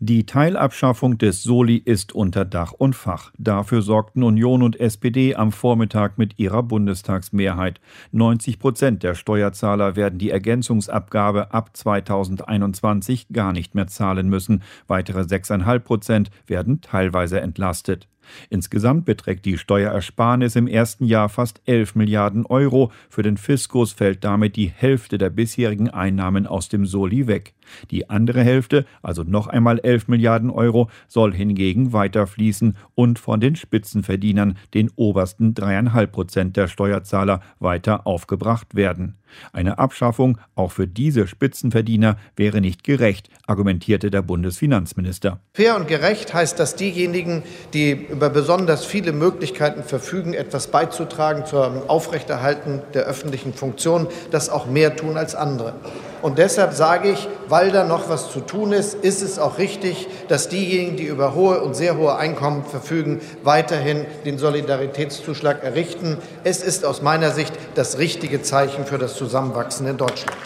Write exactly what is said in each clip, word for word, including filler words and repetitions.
Die Teilabschaffung des Soli ist unter Dach und Fach. Dafür sorgten Union und S P D am Vormittag mit ihrer Bundestagsmehrheit. neunzig Prozent der Steuerzahler werden die Ergänzungsabgabe ab zweitausendeinundzwanzig gar nicht mehr zahlen müssen. Weitere sechs Komma fünf Prozent werden teilweise entlastet. Insgesamt beträgt die Steuerersparnis im ersten Jahr fast elf Milliarden Euro. Für den Fiskus fällt damit die Hälfte der bisherigen Einnahmen aus dem Soli weg. Die andere Hälfte, also noch einmal elf Milliarden Euro, soll hingegen weiterfließen und von den Spitzenverdienern, den obersten drei Komma fünf Prozent der Steuerzahler, weiter aufgebracht werden. Eine Abschaffung auch für diese Spitzenverdiener wäre nicht gerecht, argumentierte der Bundesfinanzminister. Fair und gerecht heißt, dass diejenigen, die über besonders viele Möglichkeiten verfügen, etwas beizutragen zum Aufrechterhalten der öffentlichen Funktion, das auch mehr tun als andere. Und deshalb sage ich, weil da noch was zu tun ist, ist es auch richtig, dass diejenigen, die über hohe und sehr hohe Einkommen verfügen, weiterhin den Solidaritätszuschlag errichten. Es ist aus meiner Sicht das richtige Zeichen für das Zusammenwachsen in Deutschland.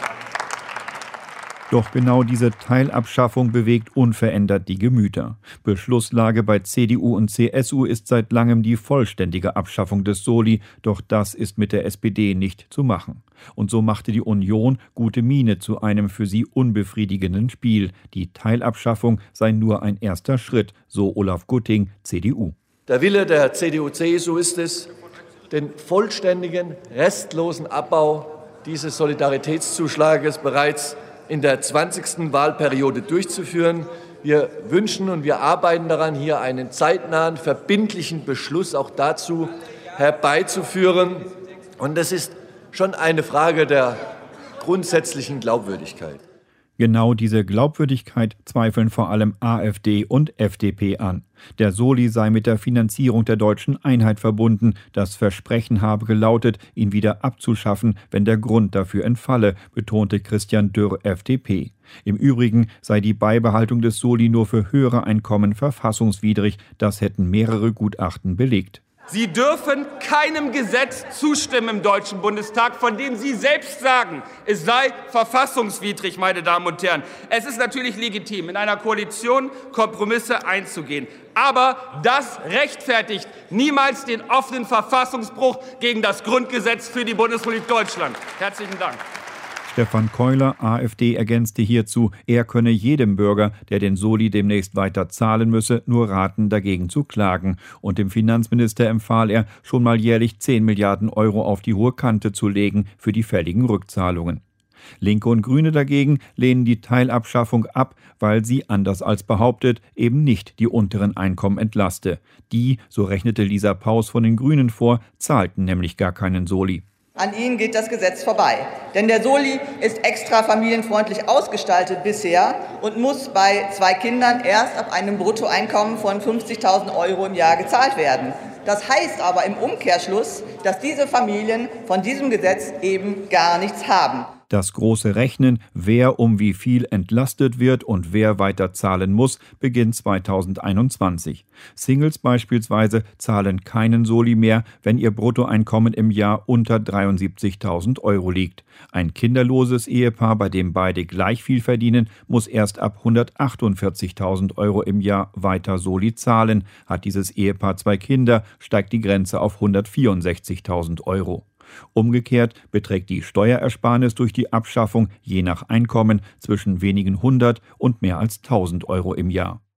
Doch genau diese Teilabschaffung bewegt unverändert die Gemüter. Beschlusslage bei C D U und C S U ist seit langem die vollständige Abschaffung des Soli, doch das ist mit der S P D nicht zu machen. Und so machte die Union gute Miene zu einem für sie unbefriedigenden Spiel. Die Teilabschaffung sei nur ein erster Schritt, so Olaf Gutting, C D U. Der Wille der C D U C S U ist es, den vollständigen, restlosen Abbau dieses Solidaritätszuschlages bereits in der zwanzigsten Wahlperiode durchzuführen. Wir wünschen und wir arbeiten daran, hier einen zeitnahen, verbindlichen Beschluss auch dazu herbeizuführen. Und das ist schon eine Frage der grundsätzlichen Glaubwürdigkeit. Genau diese Glaubwürdigkeit zweifeln vor allem AfD und F D P an. Der Soli sei mit der Finanzierung der deutschen Einheit verbunden. Das Versprechen habe gelautet, ihn wieder abzuschaffen, wenn der Grund dafür entfalle, betonte Christian Dürr, F D P. Im Übrigen sei die Beibehaltung des Soli nur für höhere Einkommen verfassungswidrig. Das hätten mehrere Gutachten belegt. Sie dürfen keinem Gesetz zustimmen im Deutschen Bundestag, von dem Sie selbst sagen, es sei verfassungswidrig, meine Damen und Herren. Es ist natürlich legitim, in einer Koalition Kompromisse einzugehen. Aber das rechtfertigt niemals den offenen Verfassungsbruch gegen das Grundgesetz für die Bundesrepublik Deutschland. Herzlichen Dank. Stefan Keuler, AfD, ergänzte hierzu, er könne jedem Bürger, der den Soli demnächst weiter zahlen müsse, nur raten, dagegen zu klagen. Und dem Finanzminister empfahl er, schon mal jährlich zehn Milliarden Euro auf die hohe Kante zu legen für die fälligen Rückzahlungen. Linke und Grüne dagegen lehnen die Teilabschaffung ab, weil sie, anders als behauptet, eben nicht die unteren Einkommen entlaste. Die, so rechnete Lisa Paus von den Grünen vor, zahlten nämlich gar keinen Soli. An ihnen geht das Gesetz vorbei. Denn der Soli ist extra familienfreundlich ausgestaltet bisher und muss bei zwei Kindern erst ab einem Bruttoeinkommen von fünfzigtausend Euro im Jahr gezahlt werden. Das heißt aber im Umkehrschluss, dass diese Familien von diesem Gesetz eben gar nichts haben. Das große Rechnen, wer um wie viel entlastet wird und wer weiter zahlen muss, beginnt zweitausendeinundzwanzig. Singles beispielsweise zahlen keinen Soli mehr, wenn ihr Bruttoeinkommen im Jahr unter dreiundsiebzigtausend Euro liegt. Ein kinderloses Ehepaar, bei dem beide gleich viel verdienen, muss erst ab hundertachtundvierzigtausend Euro im Jahr weiter Soli zahlen. Hat dieses Ehepaar zwei Kinder, steigt die Grenze auf hundertvierundsechzigtausend Euro. Umgekehrt beträgt die Steuerersparnis durch die Abschaffung je nach Einkommen zwischen wenigen hundert und mehr als tausend Euro im Jahr.